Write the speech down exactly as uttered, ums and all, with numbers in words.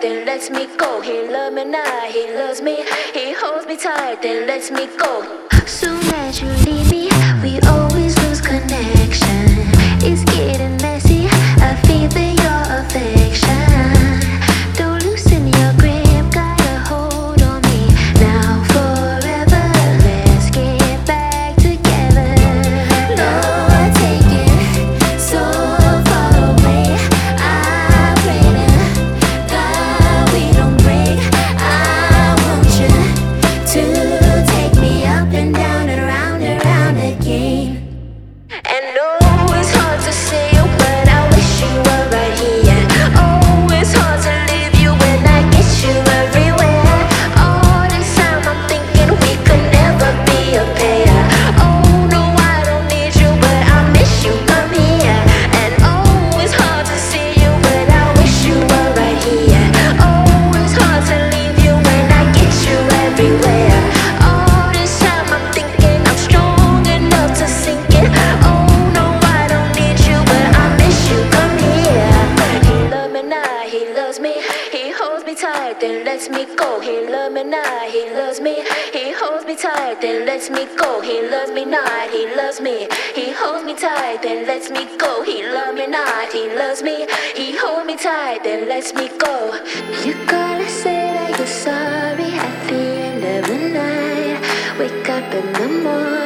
then lets me go. He loves me now, he loves me. He holds me tight, then lets me go. Soon as you leave me, we always lose connection. It's getting messy, I feel that your affection. Don't loosen your grip, got a hold on me. Now forever, let's get back together. Lord, take it so far away. I pray to God we don't break. I want you to take me up and down and around and around again. And no, it's hard to say you, but I wish you were right here. Oh, it's hard to leave you when I get you everywhere. All this time I'm thinking we could never be a pair. Oh no, I don't need you, but I miss you, come here. And oh, it's hard to see you, but I wish you were right here. Oh, it's hard to leave you when I get you everywhere. All this time I'm thinking I'm strong enough to sink it. Oh no, I don't need you, but I miss you, come here. He loves me now, he loves me. He holds me tight, then lets me go. He loves me now, he loves me. He holds me tight, then lets me go. He loves me not, he loves me. He holds me tight, then lets me go. He loves me not, he loves me. He holds me tight, then lets me go. You gotta say that you're sorry at the end of the night. Wake up in the morning.